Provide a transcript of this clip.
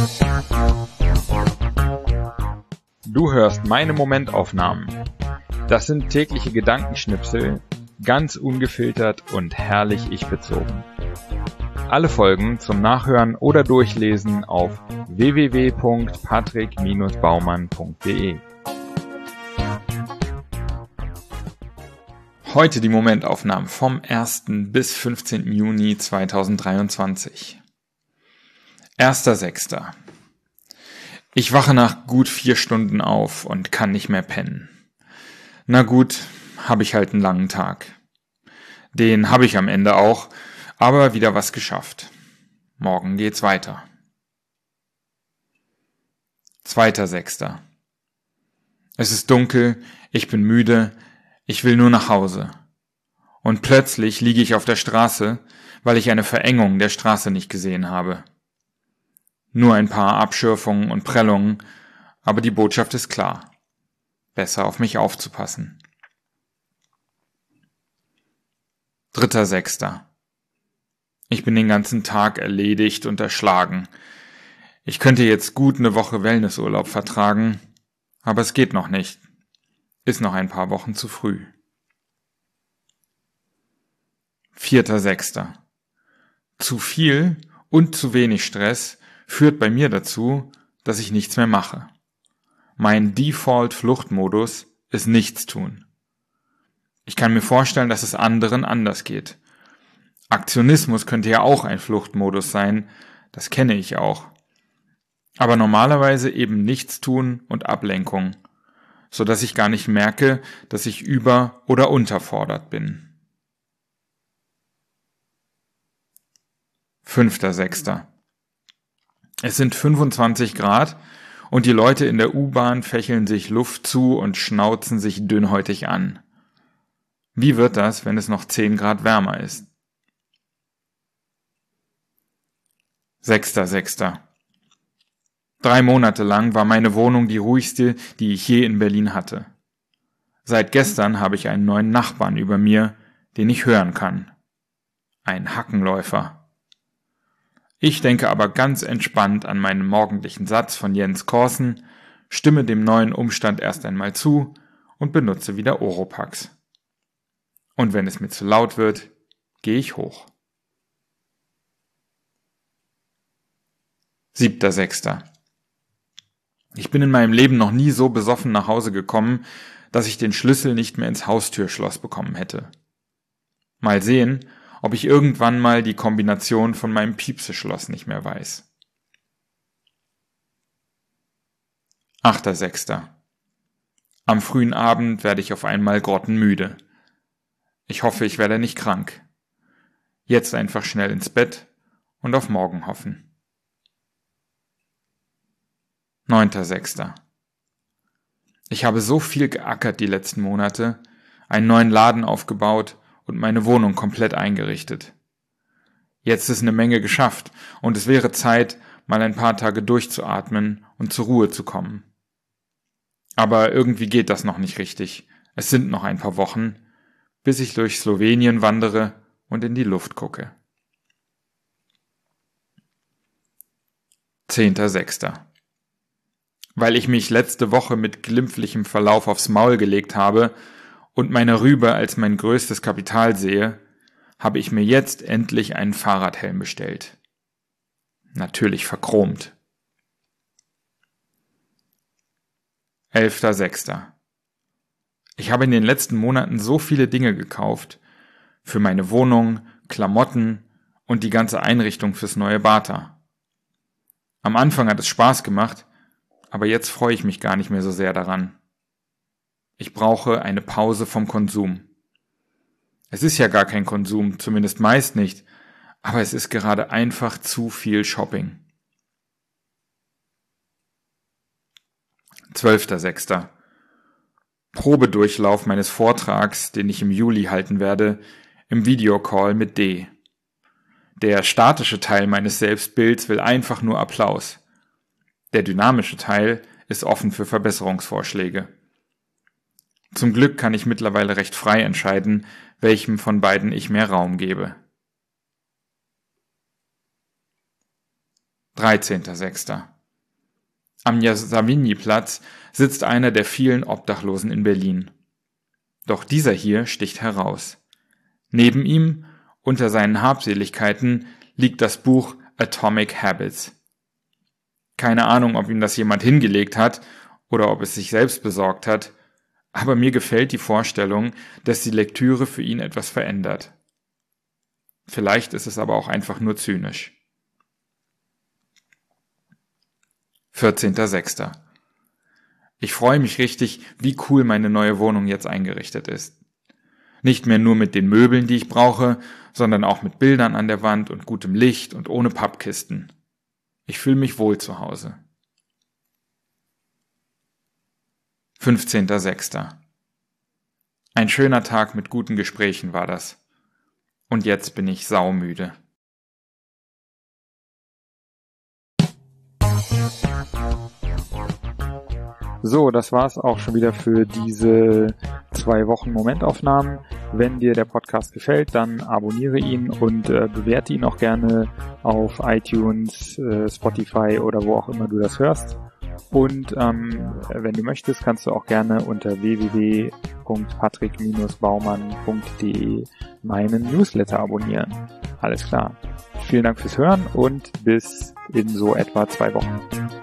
Du hörst meine Momentaufnahmen. Das sind tägliche Gedankenschnipsel, ganz ungefiltert und herrlich ich-bezogen. Alle Folgen zum Nachhören oder Durchlesen auf www.patrick-baumann.de. Heute die Momentaufnahmen vom 1. bis 15. Juni 2023. 1.6. Ich wache nach gut 4 Stunden auf und kann nicht mehr pennen. Na gut, habe ich halt einen langen Tag. Den habe ich am Ende auch, aber wieder was geschafft. Morgen geht's weiter. 2.6. Es ist dunkel, ich bin müde, ich will nur nach Hause. Und plötzlich liege ich auf der Straße, weil ich eine Verengung der Straße nicht gesehen habe. Nur ein paar Abschürfungen und Prellungen, aber die Botschaft ist klar. Besser auf mich aufzupassen. 3.6. Ich bin den ganzen Tag erledigt und erschlagen. Ich könnte jetzt gut eine Woche Wellnessurlaub vertragen, aber es geht noch nicht. Ist noch ein paar Wochen zu früh. 4.6. Zu viel und zu wenig Stress führt bei mir dazu, dass ich nichts mehr mache. Mein Default-Fluchtmodus ist Nichtstun. Ich kann mir vorstellen, dass es anderen anders geht. Aktionismus könnte ja auch ein Fluchtmodus sein, das kenne ich auch. Aber normalerweise eben Nichtstun und Ablenkung, so dass ich gar nicht merke, dass ich über- oder unterfordert bin. 5.6. Es sind 25 Grad und die Leute in der U-Bahn fächeln sich Luft zu und schnauzen sich dünnhäutig an. Wie wird das, wenn es noch 10 Grad wärmer ist? 6.6. 3 Monate lang war meine Wohnung die ruhigste, die ich je in Berlin hatte. Seit gestern habe ich einen neuen Nachbarn über mir, den ich hören kann. Ein Hackenläufer. Ich denke aber ganz entspannt an meinen morgendlichen Satz von Jens Korsen, stimme dem neuen Umstand erst einmal zu und benutze wieder Oropax. Und wenn es mir zu laut wird, gehe ich hoch. 7.6. Ich bin in meinem Leben noch nie so besoffen nach Hause gekommen, dass ich den Schlüssel nicht mehr ins Haustürschloss bekommen hätte. Mal sehen, ob ich irgendwann mal die Kombination von meinem Piepseschloss nicht mehr weiß. 8.6. Am frühen Abend werde ich auf einmal grottenmüde. Ich hoffe, ich werde nicht krank. Jetzt einfach schnell ins Bett und auf morgen hoffen. 9.6. Ich habe so viel geackert die letzten Monate, einen neuen Laden aufgebaut und meine Wohnung komplett eingerichtet. Jetzt ist eine Menge geschafft und es wäre Zeit, mal ein paar Tage durchzuatmen und zur Ruhe zu kommen. Aber irgendwie geht das noch nicht richtig. Es sind noch ein paar Wochen, bis ich durch Slowenien wandere und in die Luft gucke. 10.6. Weil ich mich letzte Woche mit glimpflichem Verlauf aufs Maul gelegt habe und meine Rübe als mein größtes Kapital sehe, habe ich mir jetzt endlich einen Fahrradhelm bestellt. Natürlich verchromt. 11.6. Ich habe in den letzten Monaten so viele Dinge gekauft. Für meine Wohnung, Klamotten und die ganze Einrichtung fürs neue Bata. Am Anfang hat es Spaß gemacht, aber jetzt freue ich mich gar nicht mehr so sehr daran. Ich brauche eine Pause vom Konsum. Es ist ja gar kein Konsum, zumindest meist nicht, aber es ist gerade einfach zu viel Shopping. 12.6. Probedurchlauf meines Vortrags, den ich im Juli halten werde, im Videocall mit D. Der statische Teil meines Selbstbilds will einfach nur Applaus. Der dynamische Teil ist offen für Verbesserungsvorschläge. Zum Glück kann ich mittlerweile recht frei entscheiden, welchem von beiden ich mehr Raum gebe. 13.06. Am Savigny-Platz sitzt einer der vielen Obdachlosen in Berlin. Doch dieser hier sticht heraus. Neben ihm, unter seinen Habseligkeiten, liegt das Buch Atomic Habits. Keine Ahnung, ob ihm das jemand hingelegt hat oder ob es sich selbst besorgt hat, aber mir gefällt die Vorstellung, dass die Lektüre für ihn etwas verändert. Vielleicht ist es aber auch einfach nur zynisch. 14.06. Ich freue mich richtig, wie cool meine neue Wohnung jetzt eingerichtet ist. Nicht mehr nur mit den Möbeln, die ich brauche, sondern auch mit Bildern an der Wand und gutem Licht und ohne Pappkisten. Ich fühle mich wohl zu Hause. 15.06. Ein schöner Tag mit guten Gesprächen war das. Und jetzt bin ich saumüde. So, das war's auch schon wieder für diese 2 Wochen Momentaufnahmen. Wenn dir der Podcast gefällt, dann abonniere ihn und bewerte ihn auch gerne auf iTunes, Spotify oder wo auch immer du das hörst. Und wenn du möchtest, kannst du auch gerne unter www.patrick-baumann.de meinen Newsletter abonnieren. Alles klar. Vielen Dank fürs Hören und bis in so etwa 2 Wochen.